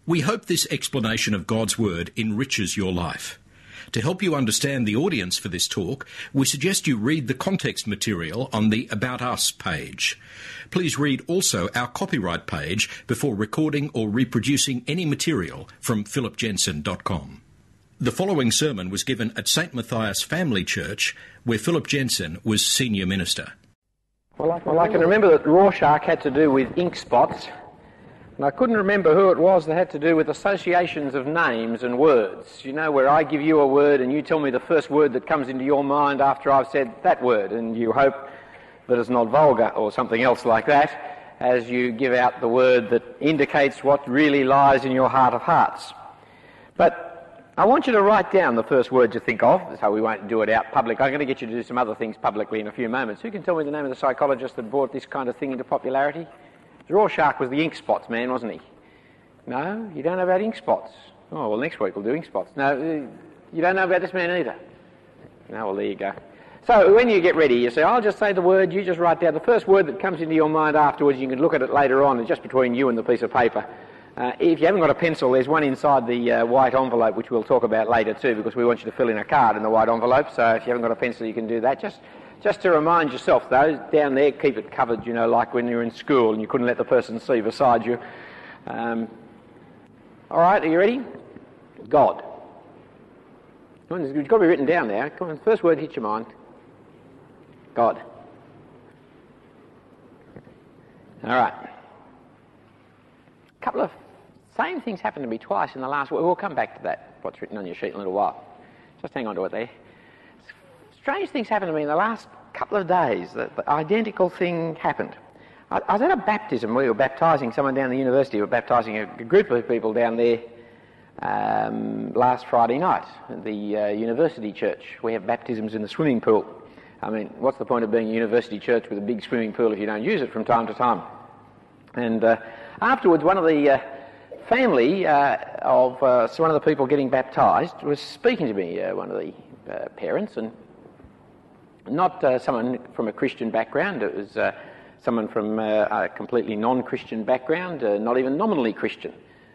We hope this explanation of God's Word enriches your life. To help you understand the audience for this talk, we suggest you read the context material on the About Us page. Please read also our copyright page before recording or reproducing any material from philipjensen.com. The following sermon was given at St. Matthias Family Church, where Philip Jensen was senior minister. Well, I can remember that Rorschach had to do with ink spots, and I couldn't remember who it was that had to do with associations of names and words. You know, where I give you a word and you tell me the first word that comes into your mind after I've said that word, and you hope that it's not vulgar or something else like that as you give out the word that indicates what really lies in your heart of hearts. But I want you to write down the first word you think of, so we won't do it out public. I'm going to get you to do some other things publicly in a few moments. Who can tell me the name of the psychologist that brought this kind of thing into popularity? Rorschach was the ink spots man, wasn't he? No, you don't know about ink spots. Oh, well, next week we'll do ink spots. No, you don't know about this man either. No, well, there you go. So when you get ready, you say, I'll just say the word, you just write down the first word that comes into your mind afterwards. You can look at it later on, it's just between you and the piece of paper. If you haven't got a pencil, there's one inside the white envelope, which we'll talk about later too, because we want you to fill in a card in the white envelope. So if you haven't got a pencil, you can do that. Just to remind yourself, though, down there, keep it covered, you know, like when you were in school and you couldn't let the person see beside you. All right, are you ready? God. It's got to be written down now. Come on, the first word hits your mind. God. All right. A couple of same things happened to me twice in the last week. We'll come back to that, what's written on your sheet in a little while. Just hang on to it there. Strange things happened to me in the last couple of days. The identical thing happened. I was at a baptism. We were baptising someone down the university. We were baptising a group of people down there last Friday night at the university church. We have baptisms in the swimming pool. I mean, what's the point of being a university church with a big swimming pool if you don't use it from time to time? And afterwards, one of the family of one of the people getting baptised was speaking to me, one of the parents, and not someone from a Christian background. It was someone from a completely non-Christian background, not even nominally Christian.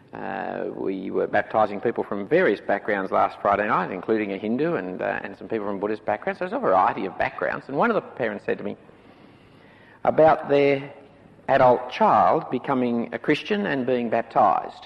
We were baptising people from various backgrounds last Friday night, including a Hindu and some people from Buddhist backgrounds. So there's a variety of backgrounds. And one of the parents said to me about their adult child becoming a Christian and being baptised,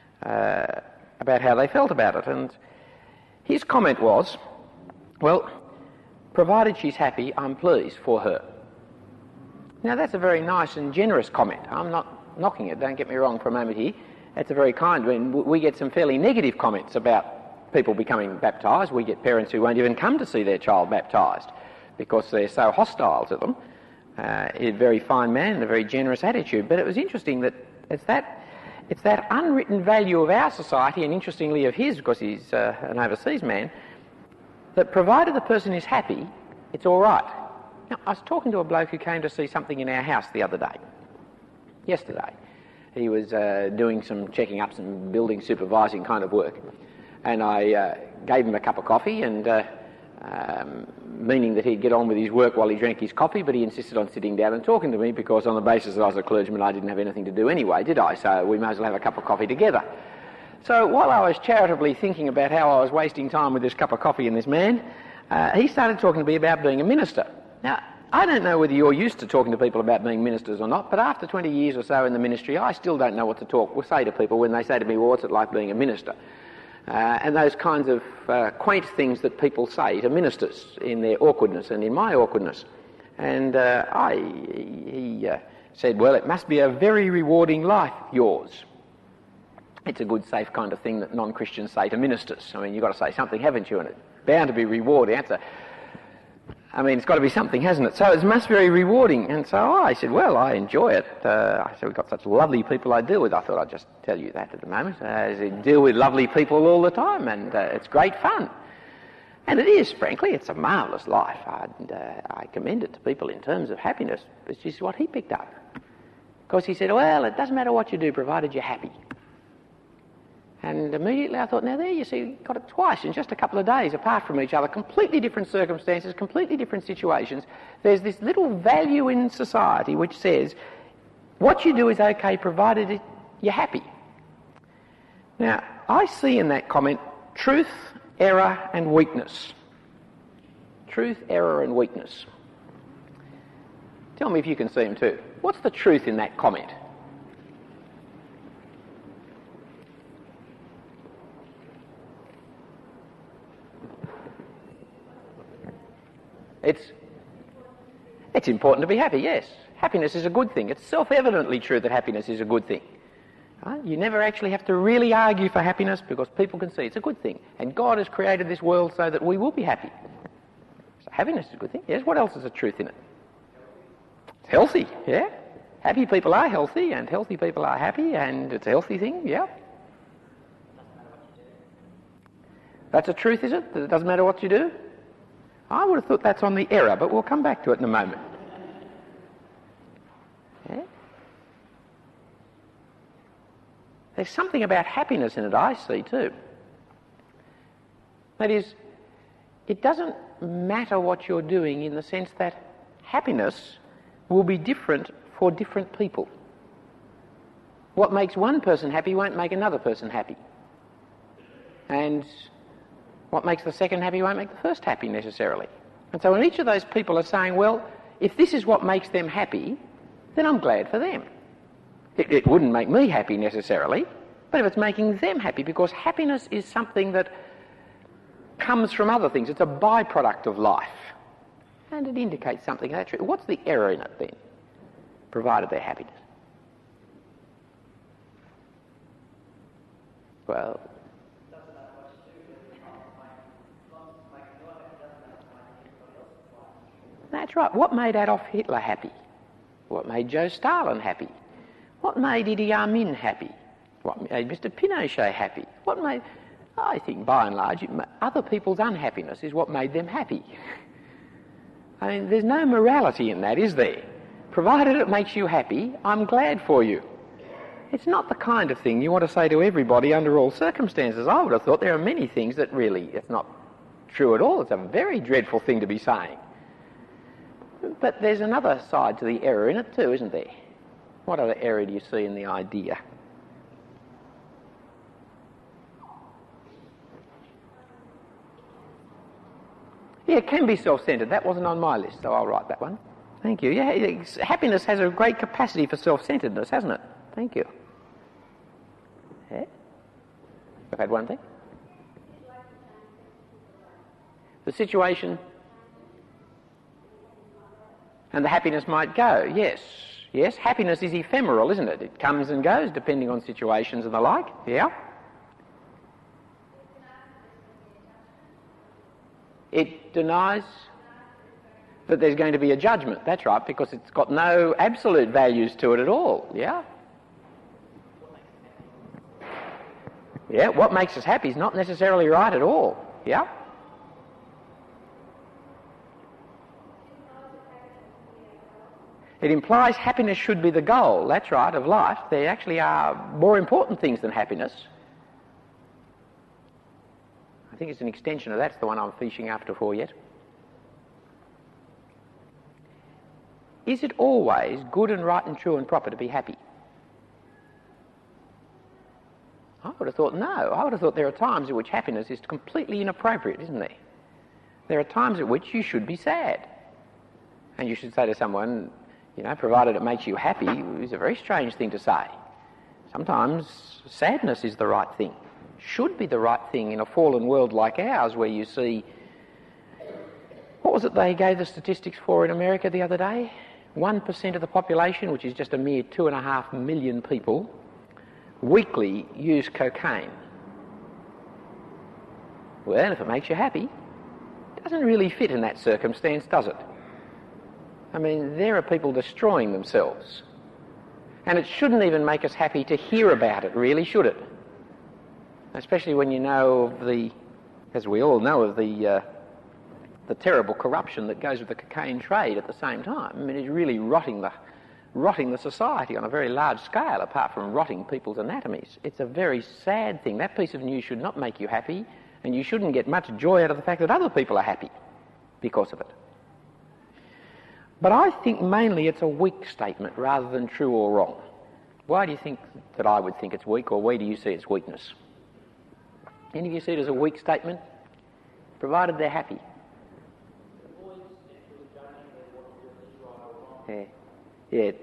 about how they felt about it. And his comment was, well, provided she's happy, I'm pleased for her. Now, that's a very nice and generous comment. I'm not knocking it, don't get me wrong for a moment here. That's a very kind one. We get some fairly negative comments about people becoming baptised. We get parents who won't even come to see their child baptised because they're so hostile to them. A very fine man and a very generous attitude. But it was interesting that it's that unwritten value of our society, and interestingly of his, because he's an overseas man, that provided the person is happy, it's all right. Now, I was talking to a bloke who came to see something in our house the other day, yesterday. He was doing some checking up, some building supervising kind of work. And I gave him a cup of coffee, and meaning that he'd get on with his work while he drank his coffee, but he insisted on sitting down and talking to me because on the basis that I was a clergyman, I didn't have anything to do anyway, did I? So we may as well have a cup of coffee together. So while I was charitably thinking about how I was wasting time with this cup of coffee and this man, he started talking to me about being a minister. Now, I don't know whether you're used to talking to people about being ministers or not, but after 20 years or so in the ministry, I still don't know what to say to people when they say to me, well, what's it like being a minister? And those kinds of quaint things that people say to ministers in their awkwardness and in my awkwardness. And he said, well, it must be a very rewarding life, yours. It's a good, safe kind of thing that non-Christians say to ministers. I mean, you've got to say something, haven't you? And it's bound to be rewarding. It's got to be something, hasn't it? So it must be very rewarding. And so I said, well, I enjoy it. I said, we've got such lovely people I deal with. I thought I'd just tell you that at the moment. I deal with lovely people all the time, and it's great fun. And it is, frankly, it's a marvellous life. I commend it to people in terms of happiness. It's just what he picked up. Because he said, well, it doesn't matter what you do, provided you're happy. And immediately I thought, now there you see, got it twice in just a couple of days apart from each other, completely different circumstances, completely different situations. There's this little value in society which says what you do is okay provided you're happy. Now, I see in that comment truth, error and weakness. Truth, error and weakness. Tell me if you can see them too. What's the truth in that comment? It's important to be happy, yes. Happiness is a good thing. It's self-evidently true that happiness is a good thing. Right? You never actually have to really argue for happiness because people can see it's a good thing. And God has created this world so that we will be happy. So happiness is a good thing. Yes, what else is a truth in it? It's healthy, yeah. Happy people are healthy and healthy people are happy and it's a healthy thing, yeah. That's a truth, is it? That it doesn't matter what you do? I would have thought that's on the error, but we'll come back to it in a moment. Yeah? There's something about happiness in it I see too. That is, it doesn't matter what you're doing in the sense that happiness will be different for different people. What makes one person happy won't make another person happy. And what makes the second happy won't make the first happy necessarily. And so when each of those people are saying, well, if this is what makes them happy, then I'm glad for them. It wouldn't make me happy necessarily, but if it's making them happy, because happiness is something that comes from other things. It's a byproduct of life. And it indicates something. That's true. What's the error in it then, provided they're happiness? Well, that's right. What made Adolf Hitler happy? What made Joe Stalin happy? What made Idi Amin happy? What made Mr. Pinochet happy? What made... I think, by and large, other people's unhappiness is what made them happy. I mean, there's no morality in that, is there? Provided it makes you happy, I'm glad for you. It's not the kind of thing you want to say to everybody under all circumstances. I would have thought there are many things that really, it's not true at all. It's a very dreadful thing to be saying. But there's another side to the error in it too, isn't there? What other error do you see in the idea? Yeah, it can be self-centred. That wasn't on my list, so I'll write that one. Thank you. Yeah, happiness has a great capacity for self-centredness, hasn't it? Thank you. Yeah? I've had one thing. The situation and the happiness might go, yes. Yes, happiness is ephemeral, isn't it? It comes and goes depending on situations and the like, yeah? It denies that there's going to be a judgment, that's right, because it's got no absolute values to it at all, yeah? Yeah, what makes us happy is not necessarily right at all, yeah? It implies happiness should be the goal, that's right, of life. There actually are more important things than happiness. I think it's an extension of that's the one I'm fishing after for yet. Is it always good and right and true and proper to be happy? I would have thought no. I would have thought there are times in which happiness is completely inappropriate, isn't there? There are times at which you should be sad. And you should say to someone, you know, provided it makes you happy, is a very strange thing to say. Sometimes sadness is the right thing, should be the right thing in a fallen world like ours where you see... What was it they gave the statistics for in America the other day? 1% of the population, which is just a mere 2.5 million people, weekly use cocaine. Well, if it makes you happy, it doesn't really fit in that circumstance, does it? I mean, there are people destroying themselves. And it shouldn't even make us happy to hear about it, really, should it? Especially when you know of the, as we all know, of the terrible corruption that goes with the cocaine trade at the same time. I mean, it's really rotting the society on a very large scale, apart from rotting people's anatomies. It's a very sad thing. That piece of news should not make you happy, and you shouldn't get much joy out of the fact that other people are happy because of it. But I think mainly it's a weak statement rather than true or wrong. Why do you think that I would think it's weak, or where do you see its weakness? Any of you see it as a weak statement? Provided they're happy. Yeah. Yeah.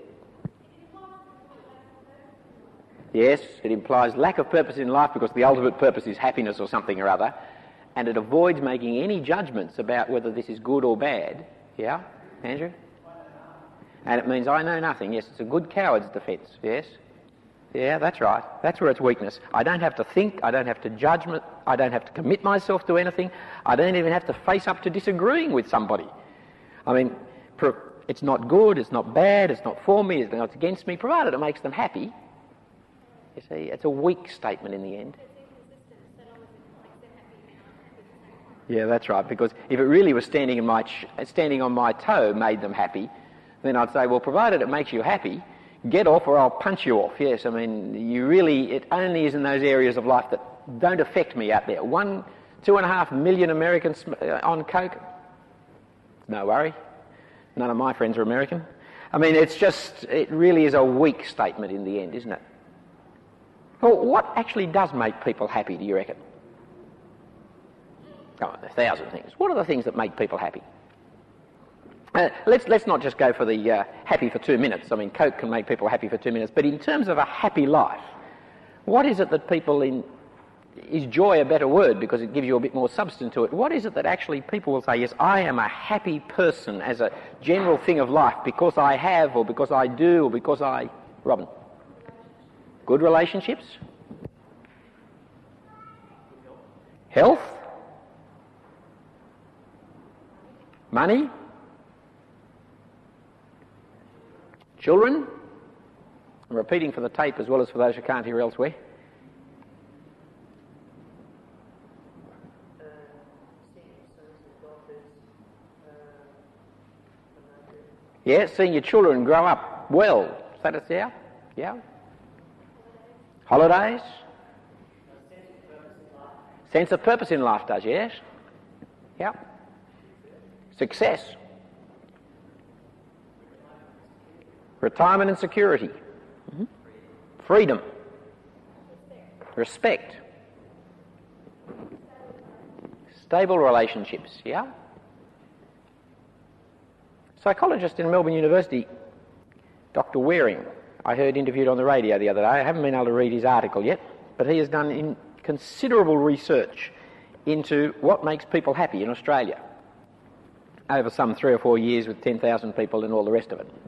Yes, it implies lack of purpose in life because the ultimate purpose is happiness or something or other, and it avoids making any judgments about whether this is good or bad. Yeah, Andrew? And it means I know nothing. Yes, it's a good coward's defence. Yes? Yeah, that's right. That's where it's weakness. I don't have to think, I don't have to judge, I don't have to commit myself to anything, I don't even have to face up to disagreeing with somebody. I mean, it's not good, it's not bad, it's not for me, it's not against me, provided it makes them happy. You see, it's a weak statement in the end. Yeah, that's right, because if it really was standing on my toe made them happy, then I'd say, well, provided it makes you happy, get off or I'll punch you off. Yes, I mean, it only is in those areas of life that don't affect me out there. 2.5 million Americans on coke, no worry. None of my friends are American. I mean, it really is a weak statement in the end, isn't it? Well, what actually does make people happy, do you reckon? Oh, 1,000 things. What are the things that make people happy? Let's not just go for the happy for 2 minutes. I mean, coke can make people happy for 2 minutes. But in terms of a happy life, what is it that people is joy a better word because it gives you a bit more substance to it? What is it that actually people will say, yes, I am a happy person as a general thing of life because I have or because I do or because I... Robin? Good relationships? Health? Money? Children? I'm repeating for the tape as well as for those who can't hear elsewhere. Yeah, seeing your children grow up well. Is that it? Yeah? Yeah. Holidays? Sense of purpose in life does, yes. Yeah. Success. Retirement and security. Mm-hmm. Freedom. Respect. Stable relationships, yeah? Psychologist in Melbourne University, Dr. Waring, I heard interviewed on the radio the other day. I haven't been able to read his article yet, but he has done considerable research into what makes people happy in Australia over some 3 or 4 years with 10,000 people and all the rest of it.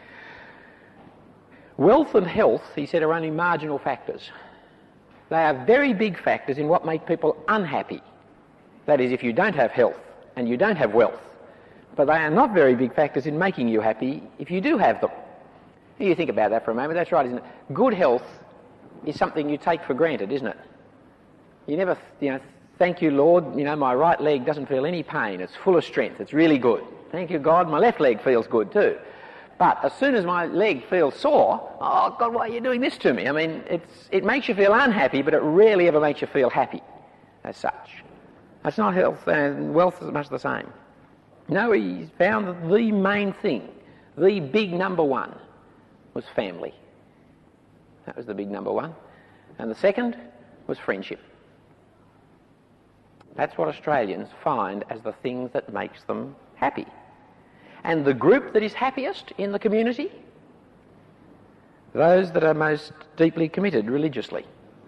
Wealth and health, he said, are only marginal factors. They are very big factors in what make people unhappy. That is, if you don't have health and you don't have wealth. But they are not very big factors in making you happy if you do have them. You think about that for a moment. That's right, isn't it? Good health is something you take for granted, isn't it? You never, thank you, Lord, my right leg doesn't feel any pain. It's full of strength. It's really good. Thank you, God, my left leg feels good too. But as soon as my leg feels sore, oh, God, why are you doing this to me? I mean, it makes you feel unhappy, but it rarely ever makes you feel happy as such. That's not health, and wealth is much the same. No, he found that the main thing, the big number one, was family. That was the big number one. And the second was friendship. That's what Australians find as the things that makes them happy. And the group that is happiest in the community? Those that are most deeply committed religiously.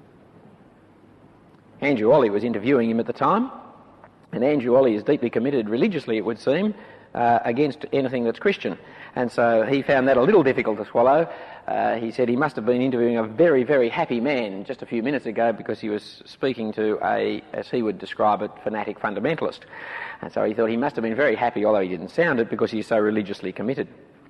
Andrew Olley was interviewing him at the time, and Andrew Olley is deeply committed religiously, it would seem, against anything that's Christian. And so he found that a little difficult to swallow. He said he must have been interviewing a very, very happy man just a few minutes ago because he was speaking to as he would describe it, fanatic fundamentalist. And so he thought he must have been very happy, although he didn't sound it, because he's so religiously committed.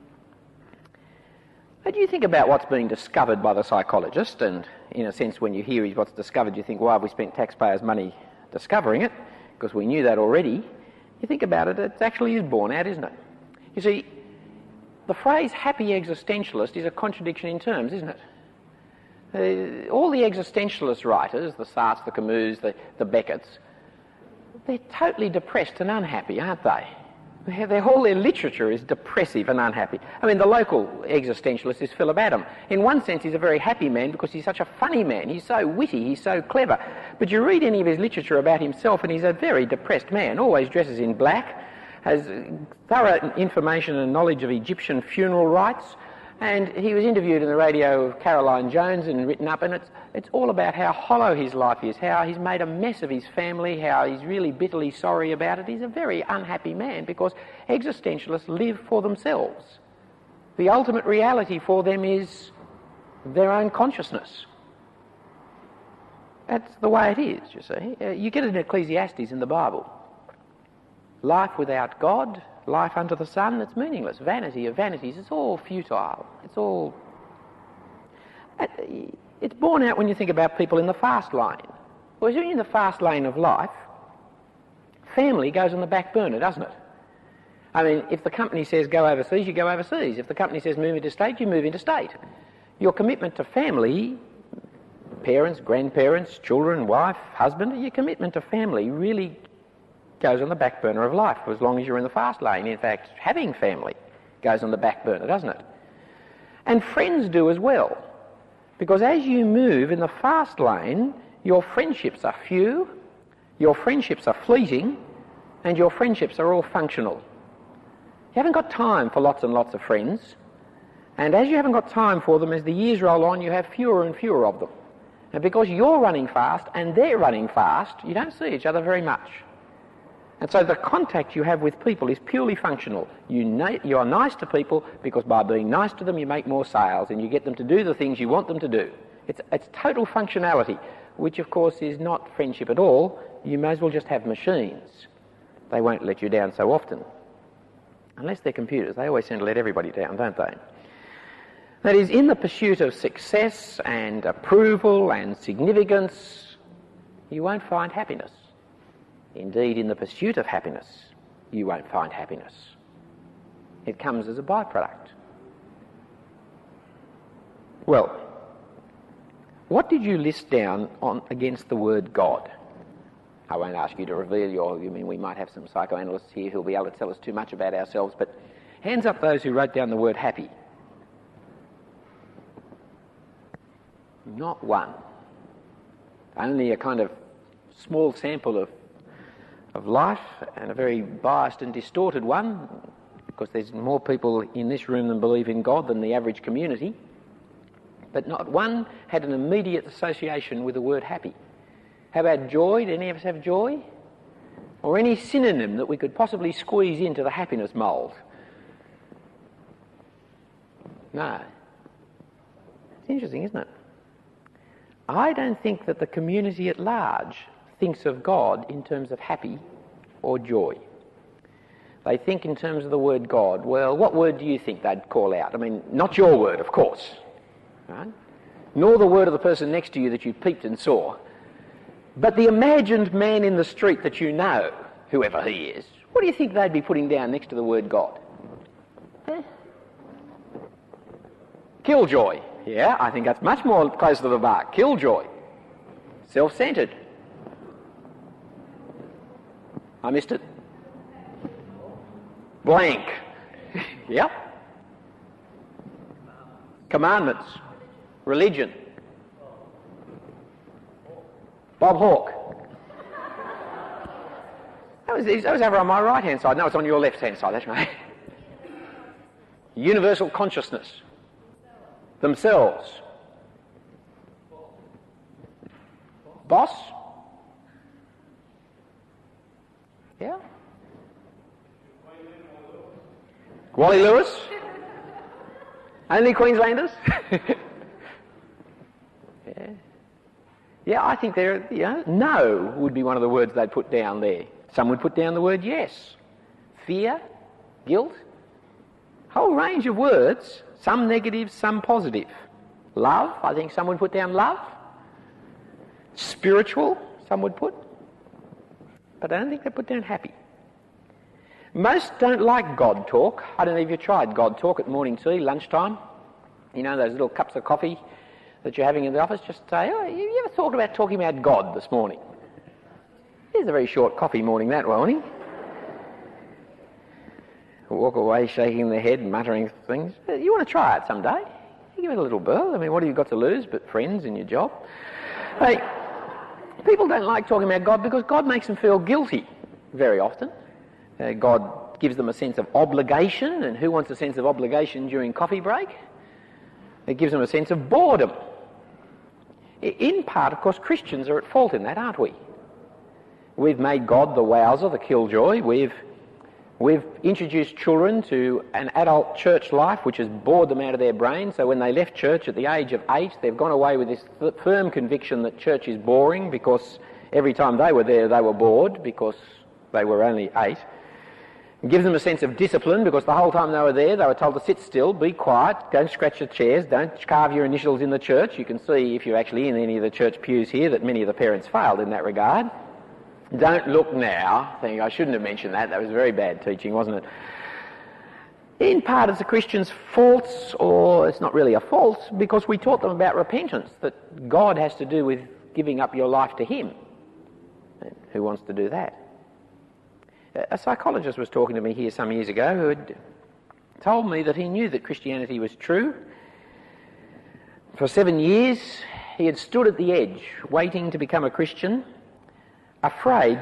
But you think about what's being discovered by the psychologist, and in a sense when you hear what's discovered you think, why have we spent taxpayers' money discovering it? Because we knew that already. You think about it, it actually is borne out, isn't it? You see, the phrase happy existentialist is a contradiction in terms, isn't it? All the existentialist writers, the Sartres, the Camus, the Becketts, they're totally depressed and unhappy, aren't they? All their literature is depressive and unhappy. I mean, the local existentialist is Philip Adam. In one sense, he's a very happy man because he's such a funny man. He's so witty, he's so clever. But you read any of his literature about himself and he's a very depressed man, always dresses in black, has thorough information and knowledge of Egyptian funeral rites. And he was interviewed in the radio of Caroline Jones and written up, and it's all about how hollow his life is, how he's made a mess of his family, how he's really bitterly sorry about it. He's a very unhappy man because existentialists live for themselves. The ultimate reality for them is their own consciousness. That's the way it is, you see. You get it in Ecclesiastes in the Bible. Life without God, life under the sun, it's meaningless. Vanity of vanities, it's all futile. It's borne out when you think about people in the fast lane. Well, when you're in the fast lane of life, family goes on the back burner, doesn't it? I mean, if the company says go overseas, you go overseas. If the company says move interstate, you move interstate. Your commitment to family, parents, grandparents, children, wife, husband, your commitment to family really goes on the back burner of life for as long as you're in the fast lane. In fact, having family goes on the back burner, doesn't it? And friends do as well. Because as you move in the fast lane, your friendships are few, your friendships are fleeting, and your friendships are all functional. You haven't got time for lots and lots of friends, and as you haven't got time for them, as the years roll on, you have fewer and fewer of them. And because you're running fast and they're running fast, you don't see each other very much. And so the contact you have with people is purely functional. You are nice to people because by being nice to them you make more sales and you get them to do the things you want them to do. It's total functionality, which of course is not friendship at all. You may as well just have machines. They won't let you down so often. Unless they're computers, they always seem to let everybody down, don't they? That is, in the pursuit of success and approval and significance, you won't find happiness. Indeed, in the pursuit of happiness, you won't find happiness. It comes as a byproduct. Well, what did you list down against the word God? I won't ask you to reveal we might have some psychoanalysts here who'll be able to tell us too much about ourselves, but hands up those who wrote down the word happy. Not one. Only a kind of small sample of life, and a very biased and distorted one, because there's more people in this room that believe in God than the average community. But not one had an immediate association with the word happy. How about joy? Did any of us have joy? Or any synonym that we could possibly squeeze into the happiness mould? No. It's interesting, isn't it? I don't think that the community at large thinks of God in terms of happy or joy. They think in terms of the word God. Well, what word do you think they'd call out? I mean, not your word, of course, right? Nor the word of the person next to you that you peeped and saw, but the imagined man in the street that you know, whoever he is. What do you think they'd be putting down next to the word God? Killjoy. Yeah, I think that's much more closer to the mark. Killjoy. Self-centred. I missed it. Blank. Yep. Commandments. Religion. Bob Hawke. That was over on my right-hand side. No, it's on your left-hand side, that's right. Universal consciousness. Themselves. Boss? Yeah? Wally Lewis? Only Queenslanders? Yeah. Yeah, I think no would be one of the words they'd put down there. Some would put down the word yes. Fear, guilt, whole range of words, some negative, some positive. Love, I think some would put down love. Spiritual, some would put. But I don't think they put down happy. Most don't like God talk. I don't know if you've tried God talk at morning tea, lunchtime. You know, those little cups of coffee that you're having in the office. Just say, you ever thought about talking about God this morning? It's a very short coffee morning, that morning. walk away shaking their head and muttering things. You want to try it someday? You give it a little whirl. I mean, what have you got to lose but friends and your job? Hey, people don't like talking about God because God makes them feel guilty very often. God gives them a sense of obligation, and who wants a sense of obligation during coffee break? It gives them a sense of boredom. In part, of course, Christians are at fault in that, aren't we? We've made God the wowser, the killjoy. We've introduced children to an adult church life which has bored them out of their brains, so when they left church at the age of 8, they've gone away with this firm conviction that church is boring because every time they were there they were bored because they were only 8. It gives them a sense of discipline because the whole time they were there they were told to sit still, be quiet, don't scratch the chairs, don't carve your initials in the church. You can see if you're actually in any of the church pews here that many of the parents failed in that regard. Don't look now, thinking I shouldn't have mentioned that. That was very bad teaching, wasn't it? In part it's the Christian's faults, or it's not really a fault, because we taught them about repentance, that God has to do with giving up your life to him. And who wants to do that? A psychologist was talking to me here some years ago who had told me that he knew that Christianity was true. For 7 years he had stood at the edge waiting to become a Christian, afraid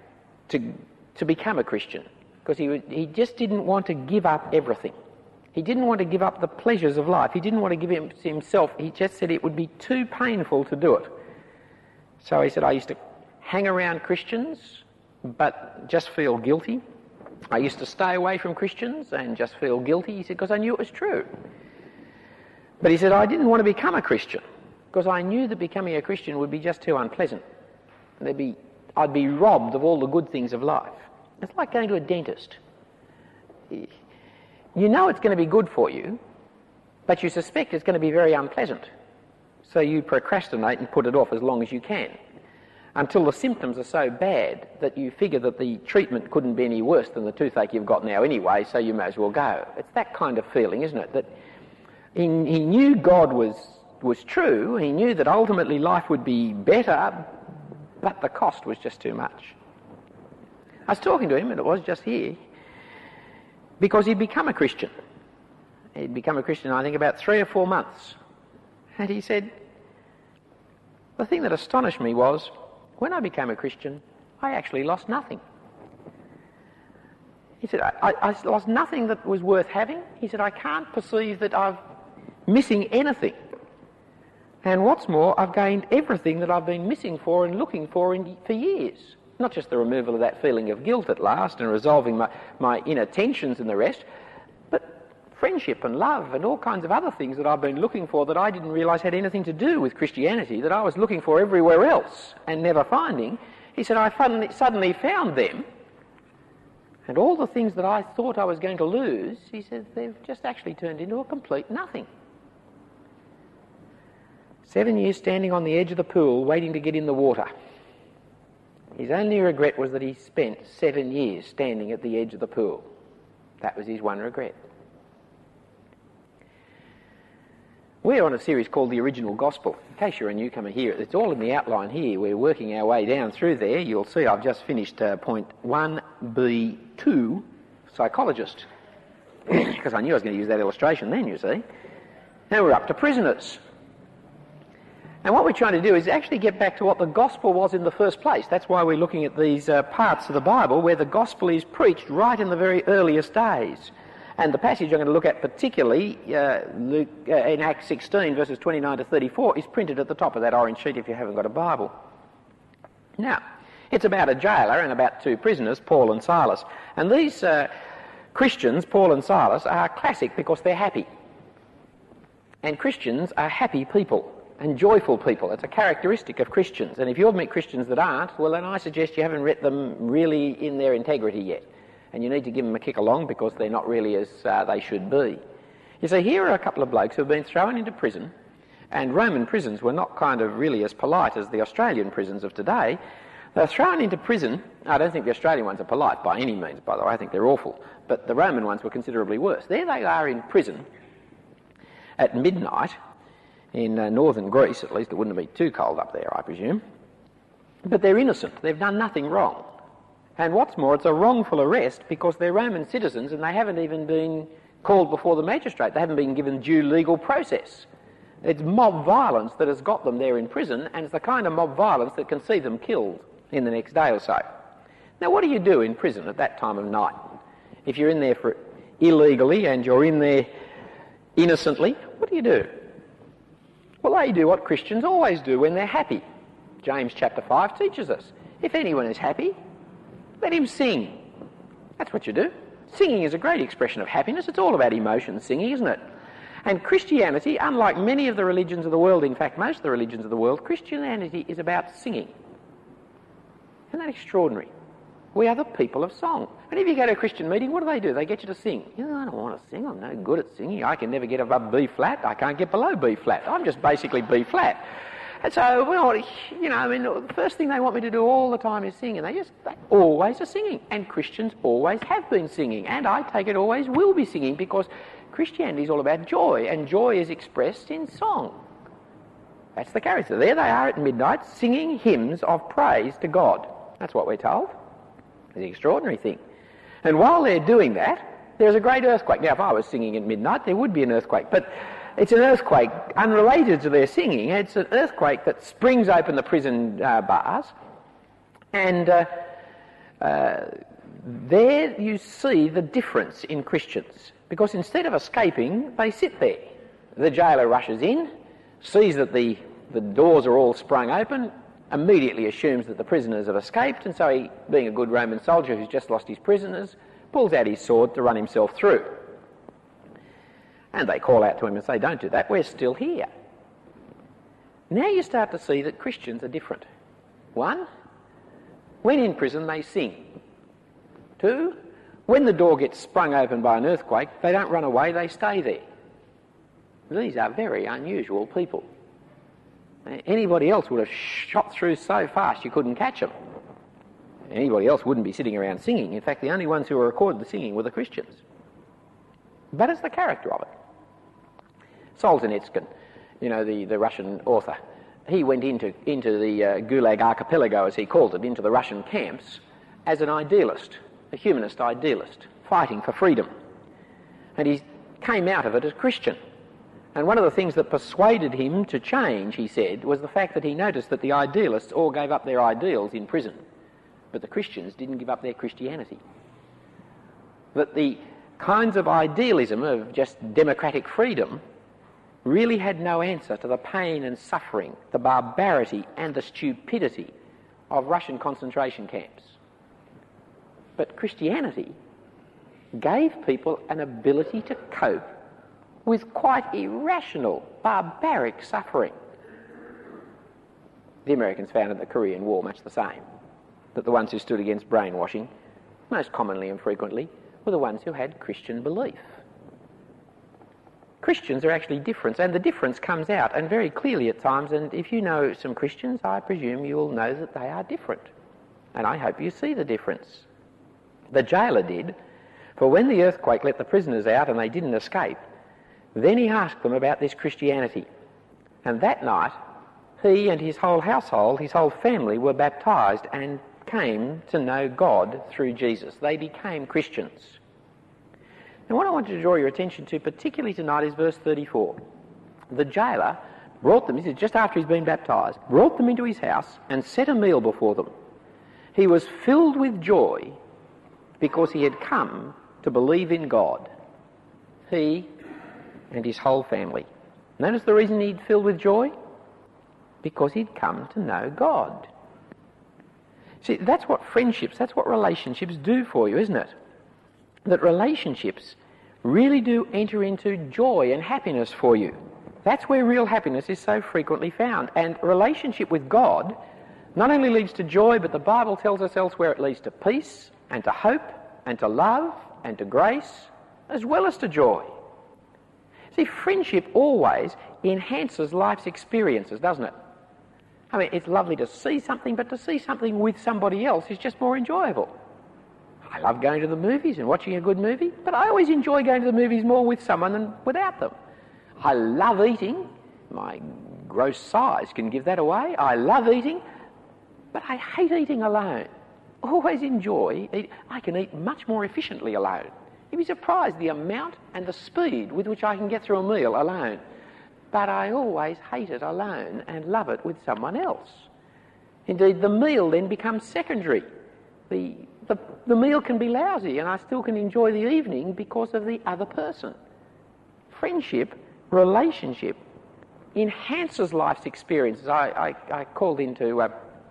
to become a Christian, because he just didn't want to give up everything. He didn't want to give up the pleasures of life. He didn't want to give himself. He just said it would be too painful to do it. So he said, I used to hang around Christians but just feel guilty. I used to stay away from Christians and just feel guilty, he said, because I knew it was true. But he said, I didn't want to become a Christian because I knew that becoming a Christian would be just too unpleasant. I'd be robbed of all the good things of life. It's like going to a dentist. You know it's going to be good for you, but you suspect it's going to be very unpleasant. So you procrastinate and put it off as long as you can, until the symptoms are so bad that you figure that the treatment couldn't be any worse than the toothache you've got now anyway, so you may as well go. It's that kind of feeling, isn't it? That he knew God was true. He knew that ultimately life would be better, but the cost was just too much. I was talking to him, and it was just here, because he'd become a Christian. He'd become a Christian, I think, about 3 or 4 months. And he said, the thing that astonished me was, when I became a Christian, I actually lost nothing. He said, I lost nothing that was worth having. He said, I can't perceive that I'm missing anything. And what's more, I've gained everything that I've been missing for and looking for years. Not just the removal of that feeling of guilt at last and resolving my inner tensions and the rest, but friendship and love and all kinds of other things that I've been looking for that I didn't realise had anything to do with Christianity, that I was looking for everywhere else and never finding. He said, I suddenly found them, and all the things that I thought I was going to lose, he said, they've just actually turned into a complete nothing. 7 years standing on the edge of the pool waiting to get in the water. His only regret was that he spent 7 years standing at the edge of the pool. That was his one regret. We're on a series called The Original Gospel. In case you're a newcomer here, it's all in the outline here. We're working our way down through there. You'll see I've just finished point 1b2, psychologist, because I knew I was going to use that illustration then, you see. Now we're up to prisoners. And what we're trying to do is actually get back to what the gospel was in the first place. That's why we're looking at these parts of the Bible where the gospel is preached right in the very earliest days. And the passage I'm going to look at particularly in Acts 16, verses 29 to 34, is printed at the top of that orange sheet if you haven't got a Bible. Now, it's about a jailer and about 2 prisoners, Paul and Silas. And these Christians, Paul and Silas, are classic because they're happy. And Christians are happy people and joyful people. It's a characteristic of Christians. And if you've met Christians that aren't, well, then I suggest you haven't read them really in their integrity yet. And you need to give them a kick along because they're not really as they should be. You see, here are a couple of blokes who have been thrown into prison, and Roman prisons were not kind of really as polite as the Australian prisons of today. They're thrown into prison. I don't think the Australian ones are polite by any means, by the way. I think they're awful. But the Roman ones were considerably worse. There they are in prison at midnight in northern Greece. At least it wouldn't have been too cold up there, I presume. But they're innocent. They've done nothing wrong. And what's more, it's a wrongful arrest because they're Roman citizens and they haven't even been called before the magistrate. They haven't been given due legal process. It's mob violence that has got them there in prison, and it's the kind of mob violence that can see them killed in the next day or so. Now, what do you do in prison at that time of night? If you're in there for illegally and you're in there innocently, what do? Well, they do what Christians always do when they're happy. James chapter 5 teaches us, if anyone is happy, let him sing. That's what you do. Singing is a great expression of happiness. It's all about emotion, singing, isn't it? And Christianity, unlike many of the religions of the world, in fact most of the religions of the world, Christianity is about singing. Isn't that extraordinary? We are the people of song. And if you go to a Christian meeting, what do? They get you to sing. I don't want to sing. I'm no good at singing. I can never get above B flat. I can't get below B flat. I'm just basically B flat. And so, the first thing they want me to do all the time is sing. And they always are singing. And Christians always have been singing. And I take it always will be singing because Christianity is all about joy. And joy is expressed in song. That's the character. There they are at midnight singing hymns of praise to God. That's what we're told. It's an extraordinary thing. And while they're doing that, there's a great earthquake. Now, if I was singing at midnight, there would be an earthquake. But it's an earthquake unrelated to their singing. It's an earthquake that springs open the prison bars. And there you see the difference in Christians. Because instead of escaping, they sit there. The jailer rushes in, sees that the doors are all sprung open, immediately assumes that the prisoners have escaped, and so he, being a good Roman soldier who's just lost his prisoners, pulls out his sword to run himself through. And they call out to him and say, don't do that, we're still here. Now you start to see that Christians are different. 1, when in prison they sing. 2, when the door gets sprung open by an earthquake, they don't run away, they stay there. These are very unusual people. Anybody else would have shot through so fast you couldn't catch them. Anybody else wouldn't be sitting around singing. In fact, the only ones who were recorded the singing were the Christians. But it's the character of it. Solzhenitsyn, the Russian author, he went into the Gulag Archipelago, as he called it, into the Russian camps, as an idealist, a humanist idealist, fighting for freedom. And he came out of it as Christian. And one of the things that persuaded him to change, he said, was the fact that he noticed that the idealists all gave up their ideals in prison, but the Christians didn't give up their Christianity. That the kinds of idealism of just democratic freedom really had no answer to the pain and suffering, the barbarity and the stupidity of Russian concentration camps. But Christianity gave people an ability to cope with quite irrational, barbaric suffering. The Americans found in the Korean War much the same, that the ones who stood against brainwashing, most commonly and frequently, were the ones who had Christian belief. Christians are actually different, and the difference comes out, and very clearly at times, and if you know some Christians, I presume you'll know that they are different. And I hope you see the difference. The jailer did, for when the earthquake let the prisoners out and they didn't escape, then he asked them about this Christianity. And that night, he and his whole household, his whole family, were baptised and came to know God through Jesus. They became Christians. And what I want to draw your attention to, particularly tonight, is verse 34. The jailer brought them, this is just after he's been baptised, brought them into his house and set a meal before them. He was filled with joy because he had come to believe in God. He and his whole family. Notice the reason he'd filled with joy? Because he'd come to know God. See, that's what friendships, that's what relationships do for you, isn't it? That relationships really do enter into joy and happiness for you. That's where real happiness is so frequently found. And relationship with God not only leads to joy, but the Bible tells us elsewhere it leads to peace and to hope and to love and to grace, as well as to joy. See, friendship always enhances life's experiences, doesn't it? I mean, it's lovely to see something, but to see something with somebody else is just more enjoyable. I love going to the movies and watching a good movie, but I always enjoy going to the movies more with someone than without them. I love eating. My gross size can give that away. I love eating, but I hate eating alone. always enjoy I can eat much more efficiently alone. You'd be surprised the amount and the speed with which I can get through a meal alone. But I always hate it alone and love it with someone else. Indeed, the meal then becomes secondary. The meal can be lousy and I still can enjoy the evening because of the other person. Friendship, relationship, enhances life's experiences. I called into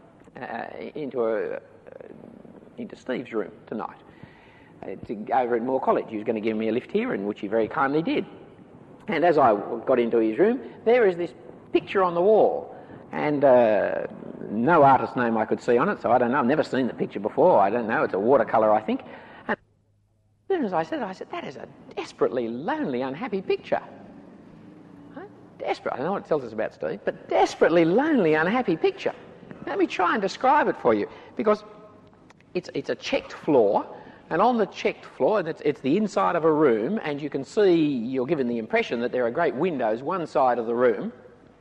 Steve's room tonight over at Moore College. He was going to give me a lift here, and which he very kindly did. And as I got into his room, there is this picture on the wall, and no artist's name I could see on it, so I don't know. I've never seen the picture before. I don't know. It's a watercolour, I think. And as soon as I said, that is a desperately lonely, unhappy picture. Desperate. I don't know what it tells us about Steve, but desperately lonely, unhappy picture. Let me try and describe it for you, because it's a checked floor, and on the checked floor, it's the inside of a room, and you can see, you're given the impression that there are great windows one side of the room,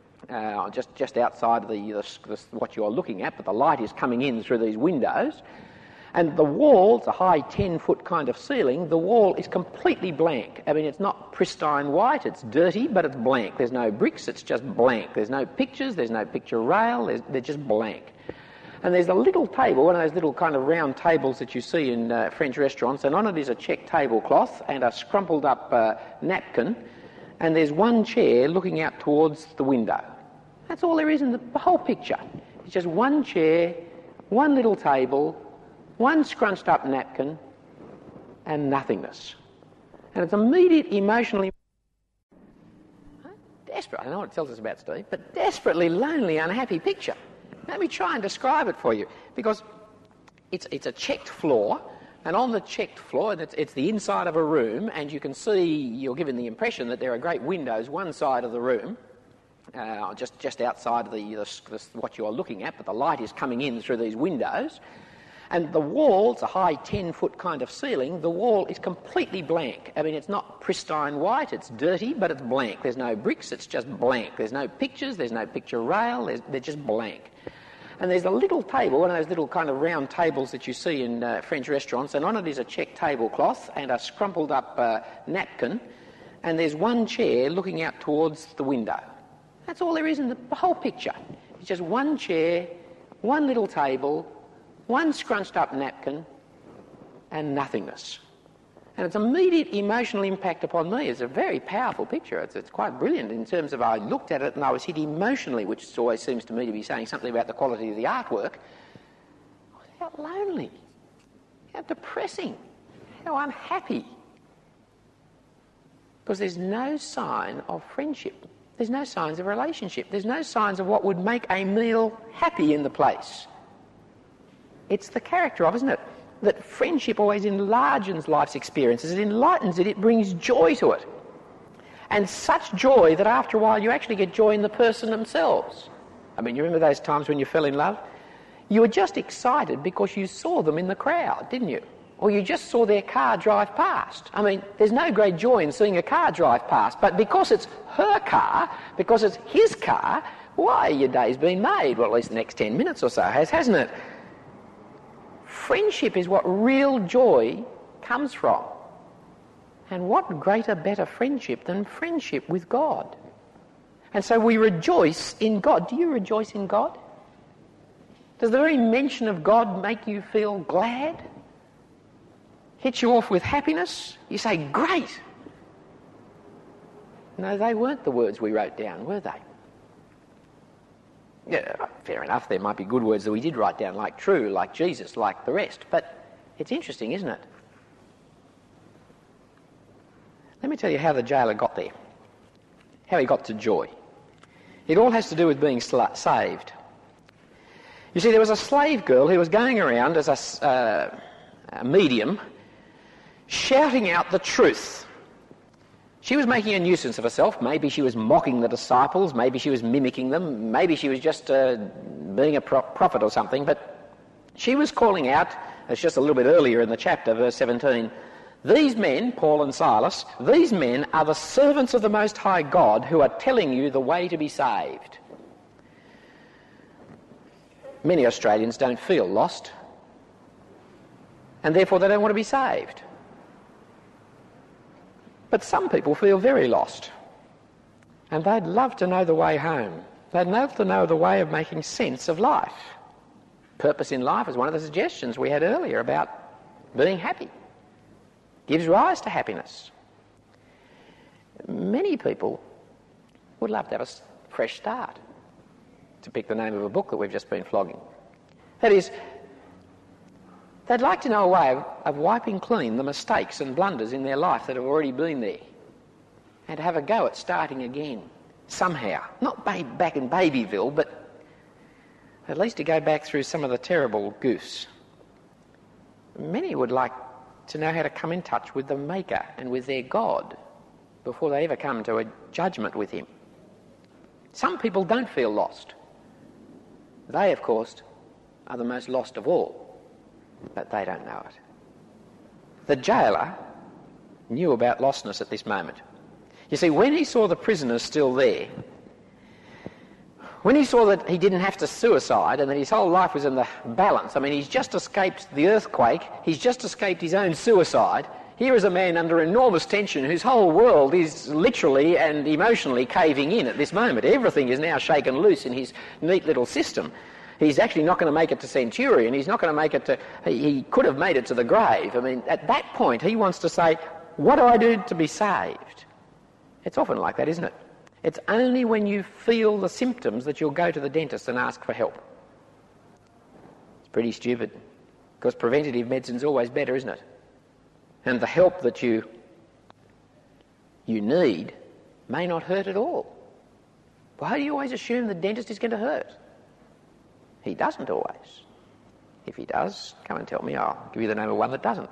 just outside of what you're looking at, but the light is coming in through these windows. And the wall, it's a high 10-foot kind of ceiling, the wall is completely blank. I mean, it's not pristine white, it's dirty, but it's blank. There's no bricks, it's just blank. There's no pictures, there's no picture rail, they're just blank. And there's a little table, one of those little kind of round tables that you see in French restaurants, and on it is a checked tablecloth and a scrumpled up napkin, and there's one chair looking out towards the window. That's all there is in the whole picture. It's just one chair, one little table, one scrunched up napkin, and nothingness. And it's immediate emotionally desperate. I don't know what it tells us about Steve, but desperately lonely, unhappy picture. Let me try and describe it for you, because it's a checked floor, and on the checked floor, it's the inside of a room, and you can see, you're given the impression that there are great windows one side of the room, just outside of what you're looking at, but the light is coming in through these windows. And the wall, it's a high 10-foot kind of ceiling, the wall is completely blank. I mean, it's not pristine white, it's dirty, but it's blank. There's no bricks, it's just blank. There's no pictures, there's no picture rail, they're just blank. And there's a little table, one of those little kind of round tables that you see in French restaurants, and on it is a checked tablecloth and a scrumpled up napkin, and there's one chair looking out towards the window. That's all there is in the whole picture. It's just one chair, one little table, one scrunched up napkin, and nothingness. And its immediate emotional impact upon me is a very powerful picture. It's quite brilliant in terms of I looked at it and I was hit emotionally, which always seems to me to be saying something about the quality of the artwork. How lonely, how depressing, how unhappy. Because there's no sign of friendship. There's no signs of relationship. There's no signs of what would make a meal happy in the place. It's the character of, isn't it? That friendship always enlarges life's experiences. It enlightens it. It brings joy to it. And such joy that after a while you actually get joy in the person themselves. I mean, you remember those times when you fell in love? You were just excited because you saw them in the crowd, didn't you? Or you just saw their car drive past. I mean, there's no great joy in seeing a car drive past, but because it's her car, because it's his car, why, your day's been made. Well, at least the next 10 minutes or so hasn't it? Friendship is what real joy comes from. And what greater, better friendship than friendship with God? And so we rejoice in God. Do you rejoice in God? Does the very mention of God make you feel glad? Hit you off with happiness? You say, great! No, they weren't the words we wrote down, were they? Yeah, fair enough, there might be good words that we did write down, like true, like Jesus, like the rest, but it's interesting, isn't it? Let me tell you how the jailer got there, how he got to joy. It all has to do with being saved. You see, there was a slave girl who was going around as a medium, shouting out the truth. She was making a nuisance of herself. Maybe she was mocking the disciples, maybe she was mimicking them, maybe she was just being a prophet or something, but she was calling out, it's just a little bit earlier in the chapter, verse 17, these men, Paul and Silas, these men are the servants of the Most High God who are telling you the way to be saved. Many Australians don't feel lost. and therefore they don't want to be saved. But some people feel very lost, and they'd love to know the way home. They'd love to know the way of making sense of life. Purpose in life is one of the suggestions we had earlier about being happy. Gives rise to happiness. Many people would love to have a fresh start, to pick the name of a book that we've just been flogging. That is, they'd like to know a way of wiping clean the mistakes and blunders in their life that have already been there, and to have a go at starting again, somehow. Not back in Babyville, but at least to go back through some of the terrible goofs. Many would like to know how to come in touch with the Maker and with their God before they ever come to a judgment with him. Some people don't feel lost. They, of course, are the most lost of all, but they don't know it. The jailer knew about lostness at this moment. You see, when he saw the prisoners still there, when he saw that he didn't have to suicide and that his whole life was in the balance, I mean, he's just escaped the earthquake, he's just escaped his own suicide. Here is a man under enormous tension whose whole world is literally and emotionally caving in at this moment. Everything is now shaken loose in his neat little system. He's actually not going to make it to Centurion. He's not going to make it to... He could have made it to the grave. I mean, at that point, he wants to say, what do I do to be saved? It's often like that, isn't it? It's only when you feel the symptoms that you'll go to the dentist and ask for help. It's pretty stupid, because preventative medicine's always better, isn't it? And the help that you need may not hurt at all. Why do you always assume the dentist is going to hurt? He doesn't always. If he does, come and tell me. I'll give you the name of one that doesn't.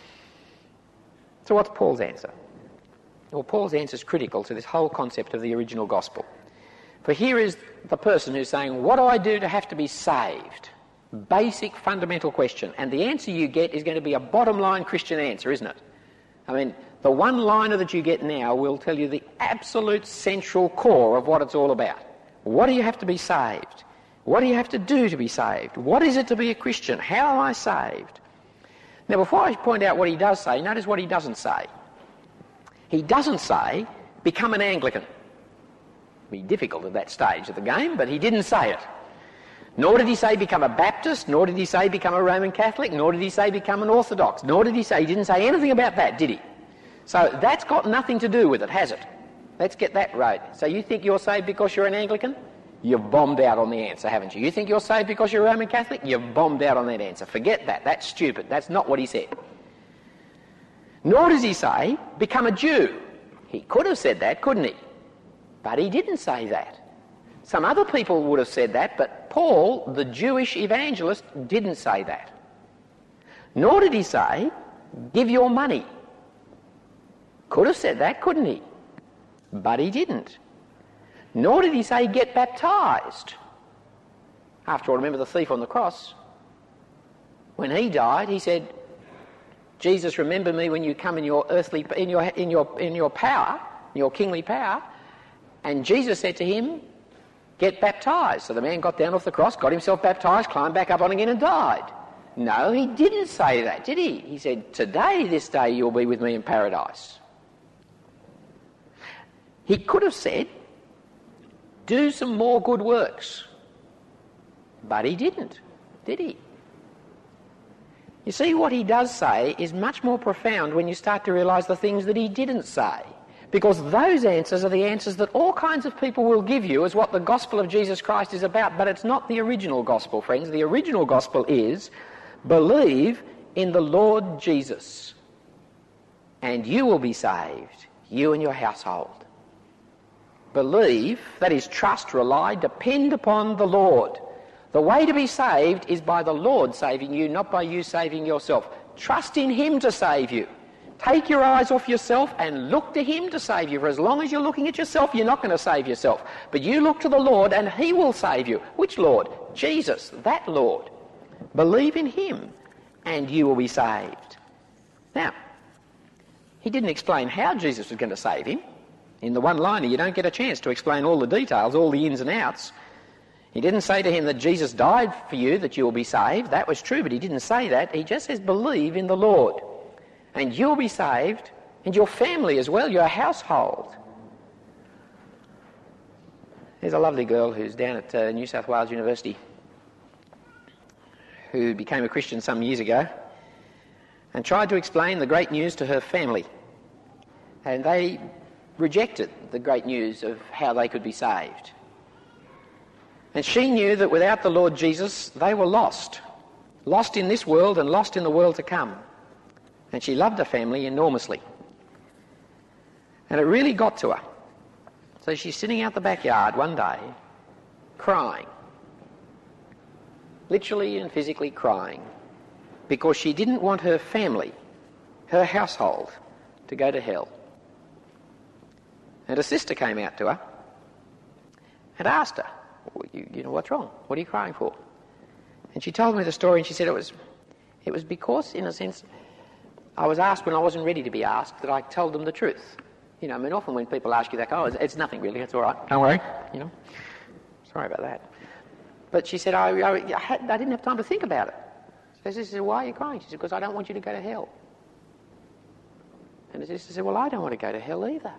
So what's Paul's answer? Well, Paul's answer is critical to this whole concept of the original gospel. For here is the person who's saying, what do I do to have to be saved? Basic, fundamental question. And the answer you get is going to be a bottom-line Christian answer, isn't it? I mean, the one-liner that you get now will tell you the absolute central core of what it's all about. What do you have to be saved? What do you have to do to be saved? What is it to be a Christian? How am I saved? Now, before I point out what he does say, notice what he doesn't say. He doesn't say, become an Anglican. It'd be difficult at that stage of the game, but he didn't say it. Nor did he say become a Baptist, nor did he say become a Roman Catholic, nor did he say become an Orthodox, nor did he didn't say anything about that, did he? So that's got nothing to do with it, has it? Let's get that right. So you think you're saved because you're an Anglican? You've bombed out on the answer, haven't you? You think you're saved because you're a Roman Catholic? You've bombed out on that answer. Forget that. That's stupid. That's not what he said. Nor does he say, become a Jew. He could have said that, couldn't he? But he didn't say that. Some other people would have said that, but Paul, the Jewish evangelist, didn't say that. Nor did he say, give your money. Could have said that, couldn't he? But he didn't. Nor did he say, get baptised. After all, remember the thief on the cross. When he died, he said, Jesus, remember me when you come in your earthly, in your power, your kingly power. And Jesus said to him, get baptised. So the man got down off the cross, got himself baptised, climbed back up on again and died. No, he didn't say that, did he? He said, today, this day, you'll be with me in paradise. He could have said, do some more good works. But he didn't, did he? You see, what he does say is much more profound when you start to realise the things that he didn't say. Because those answers are the answers that all kinds of people will give you as what the gospel of Jesus Christ is about, but it's not the original gospel, friends. The original gospel is, believe in the Lord Jesus, and you will be saved, you and your household. Believe, that is trust, rely, depend upon the Lord. The way to be saved is by the Lord saving you, not by you saving yourself. Trust in him to save you. Take your eyes off yourself and look to him to save you. For as long as you're looking at yourself, you're not going to save yourself. But you look to the Lord and he will save you. Which Lord? Jesus, that Lord. Believe in him and you will be saved. Now, he didn't explain how Jesus was going to save him. In the one-liner, you don't get a chance to explain all the details, all the ins and outs. He didn't say to him that Jesus died for you, that you will be saved. That was true, but he didn't say that. He just says, believe in the Lord, and you'll be saved, and your family as well, your household. There's a lovely girl who's down at New South Wales University who became a Christian some years ago and tried to explain the great news to her family. And they rejected the great news of how they could be saved. And she knew that without the Lord Jesus, they were lost. Lost in this world and lost in the world to come. And she loved her family enormously. And it really got to her. So she's sitting out the backyard one day, crying. Literally and physically crying. Because she didn't want her family, her household, to go to hell. And a sister came out to her and asked her, you know, what's wrong? What are you crying for? And she told me the story, and she said it was because, in a sense, I was asked when I wasn't ready to be asked, that I told them the truth. You know, I mean, often when people ask you that, oh, it's nothing really, it's all right, don't worry, you know. Sorry about that. But she said, I didn't have time to think about it. So she said, why are you crying? She said, because I don't want you to go to hell. And the sister said, well, I don't want to go to hell either.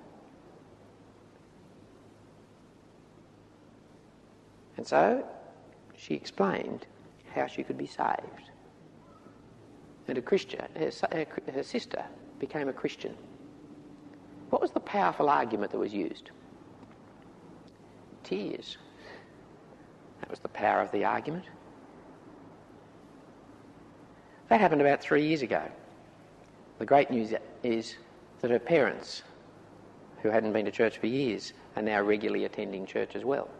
And so she explained how she could be saved. And a Christian, her sister became a Christian. What was the powerful argument that was used? Tears. That was the power of the argument. That happened about 3 years ago. The great news is that her parents, who hadn't been to church for years, are now regularly attending church as well.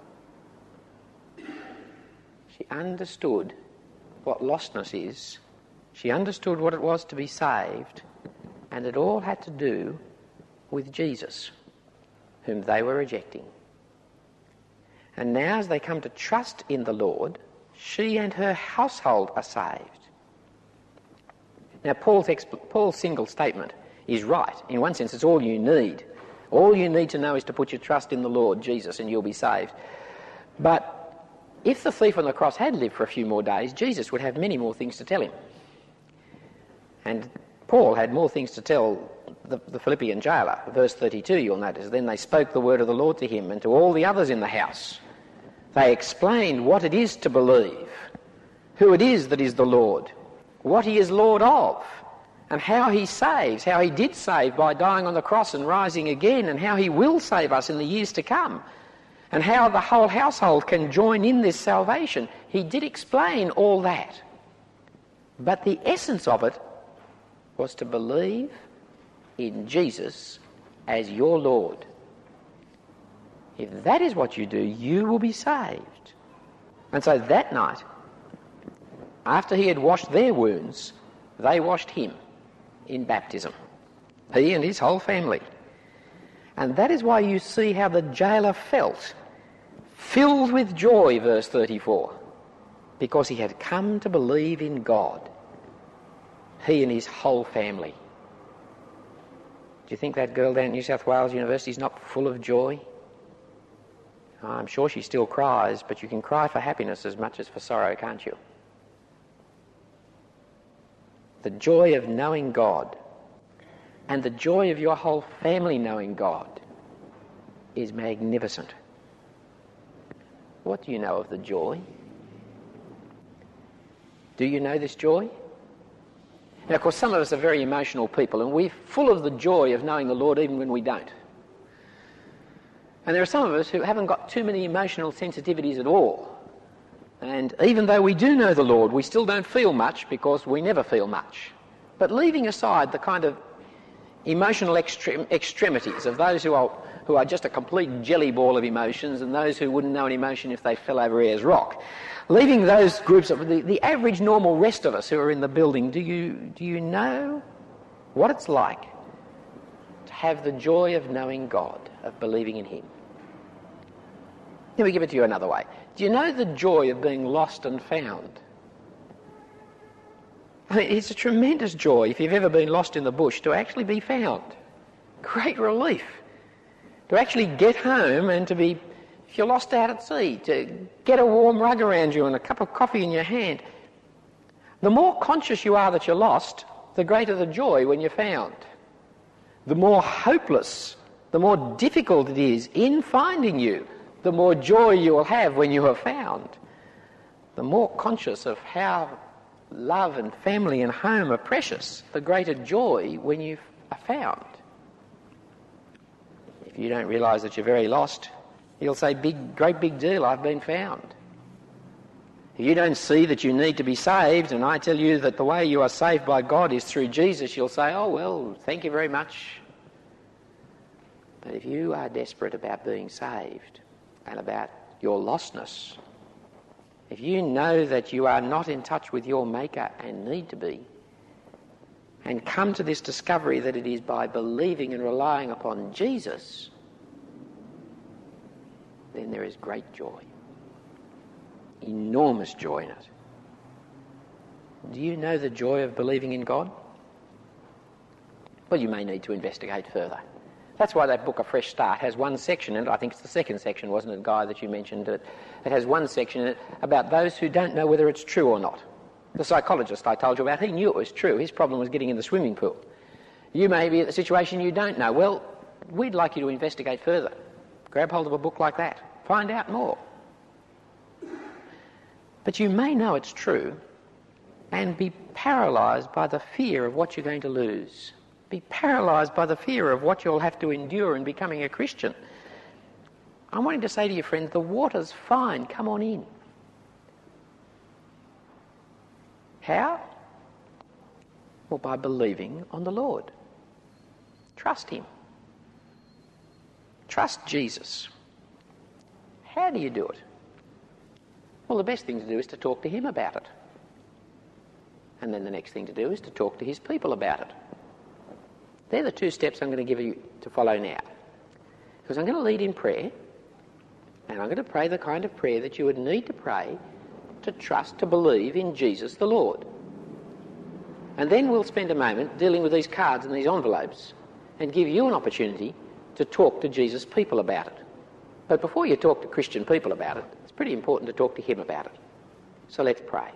She understood what lostness is. She understood what it was to be saved, and it all had to do with Jesus, whom they were rejecting. And now as they come to trust in the Lord, she and her household are saved. Now Paul's single statement is right. In one sense, it's all you need. All you need to know is to put your trust in the Lord Jesus and you'll be saved. But if the thief on the cross had lived for a few more days, Jesus would have many more things to tell him. And Paul had more things to tell the Philippian jailer. Verse 32, you'll notice. Then they spoke the word of the Lord to him and to all the others in the house. They explained what it is to believe, who it is that is the Lord, what he is Lord of, and how he saves, how he did save by dying on the cross and rising again, and how he will save us in the years to come, and how the whole household can join in this salvation. He did explain all that. But the essence of it was to believe in Jesus as your Lord. If that is what you do, you will be saved. And so that night, after he had washed their wounds, they washed him in baptism. He and his whole family. And that is why you see how the jailer felt, filled with joy, verse 34, because he had come to believe in God. He and his whole family. Do you think that girl down at New South Wales University is not full of joy? I'm sure she still cries, but you can cry for happiness as much as for sorrow, can't you? The joy of knowing God and the joy of your whole family knowing God is magnificent. What do you know of the joy? Do you know this joy? Now, of course, some of us are very emotional people, and we're full of the joy of knowing the Lord even when we don't. And there are some of us who haven't got too many emotional sensitivities at all. And even though we do know the Lord, we still don't feel much because we never feel much. But leaving aside the kind of emotional extremities of those who are just a complete jelly ball of emotions and those who wouldn't know an emotion if they fell over Ayers Rock, leaving those groups of the average normal rest of us who are in the building, do you know what it's like to have the joy of knowing God, of believing in him? Let me give it to you another way. Do you know the joy of being lost and found? I mean, it's a tremendous joy, if you've ever been lost in the bush, to actually be found. Great relief. To actually get home and to be if you're lost out at sea, to get a warm rug around you and a cup of coffee in your hand. The more conscious you are that you're lost, the greater the joy when you're found. The more hopeless, the more difficult it is in finding you, the more joy you will have when you are found. The more conscious of how love and family and home are precious, the greater joy when you are found. If you don't realise that you're very lost, you'll say, great big deal, I've been found. If you don't see that you need to be saved, and I tell you that the way you are saved by God is through Jesus, you'll say, oh, well, thank you very much. But if you are desperate about being saved and about your lostness, if you know that you are not in touch with your Maker and need to be, and come to this discovery that it is by believing and relying upon Jesus, then there is great joy. Enormous joy in it. Do you know the joy of believing in God? Well, you may need to investigate further. That's why that book, A Fresh Start, has one section in it. I think it's the second section, wasn't it, Guy, that you mentioned? It has one section in it about those who don't know whether it's true or not. The psychologist I told you about, he knew it was true. His problem was getting in the swimming pool. You may be at the situation you don't know. Well, we'd like you to investigate further. Grab hold of a book like that. Find out more. But you may know it's true and be paralysed by the fear of what you're going to lose. Be paralysed by the fear of what you'll have to endure in becoming a Christian. I'm wanting to say to you, friends, the water's fine. Come on in. How? Well, by believing on the Lord. Trust him. Trust Jesus. How do you do it? Well, the best thing to do is to talk to him about it. And then the next thing to do is to talk to his people about it. They're the two steps I'm going to give you to follow now. Because I'm going to lead in prayer, and I'm going to pray the kind of prayer that you would need to pray to trust, to believe in Jesus the Lord. And then we'll spend a moment dealing with these cards and these envelopes and give you an opportunity to talk to Jesus' people about it. But before you talk to Christian people about it, it's pretty important to talk to him about it. So let's pray.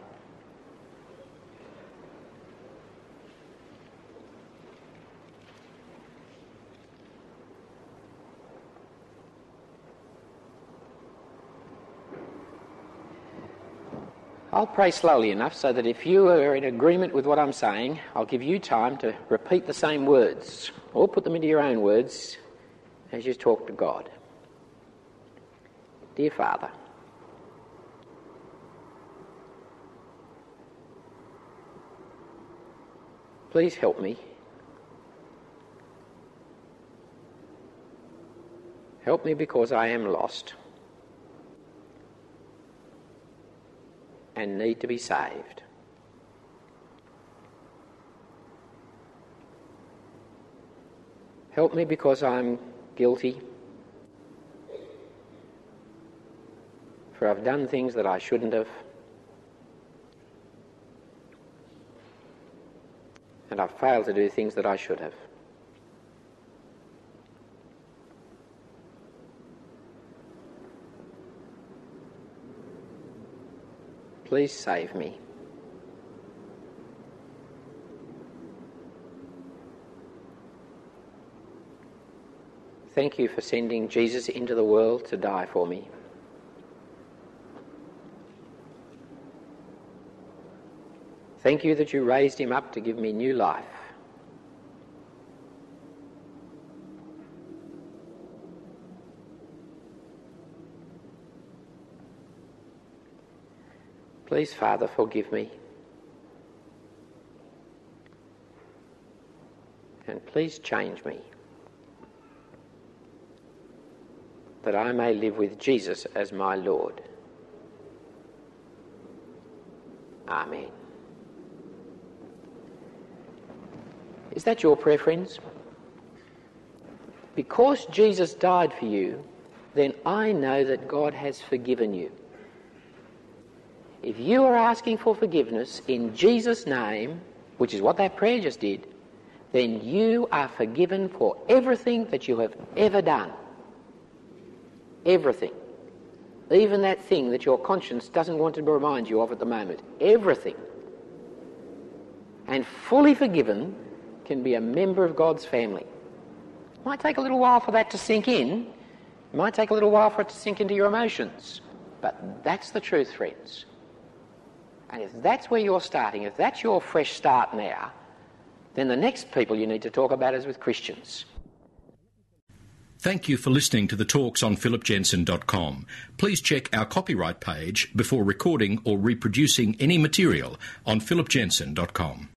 I'll pray slowly enough so that if you are in agreement with what I'm saying, I'll give you time to repeat the same words or put them into your own words as you talk to God. Dear Father, please help me. Help me because I am lost and need to be saved. Help me because I'm guilty, for I've done things that I shouldn't have, and I've failed to do things that I should have. Please save me. Thank you for sending Jesus into the world to die for me. Thank you that you raised him up to give me new life. Please, Father, forgive me. And please change me, that I may live with Jesus as my Lord. Amen. Is that your prayer, friends? Because Jesus died for you, then I know that God has forgiven you. If you are asking for forgiveness in Jesus' name, which is what that prayer just did, then you are forgiven for everything that you have ever done. Everything. Even that thing that your conscience doesn't want to remind you of at the moment. Everything. And fully forgiven can be a member of God's family. It might take a little while for that to sink in. It might take a little while for it to sink into your emotions. But that's the truth, friends. And if that's where you're starting, if that's your fresh start now, then the next people you need to talk about is with Christians. Thank you for listening to the talks on philipjensen.com. Please check our copyright page before recording or reproducing any material on philipjensen.com.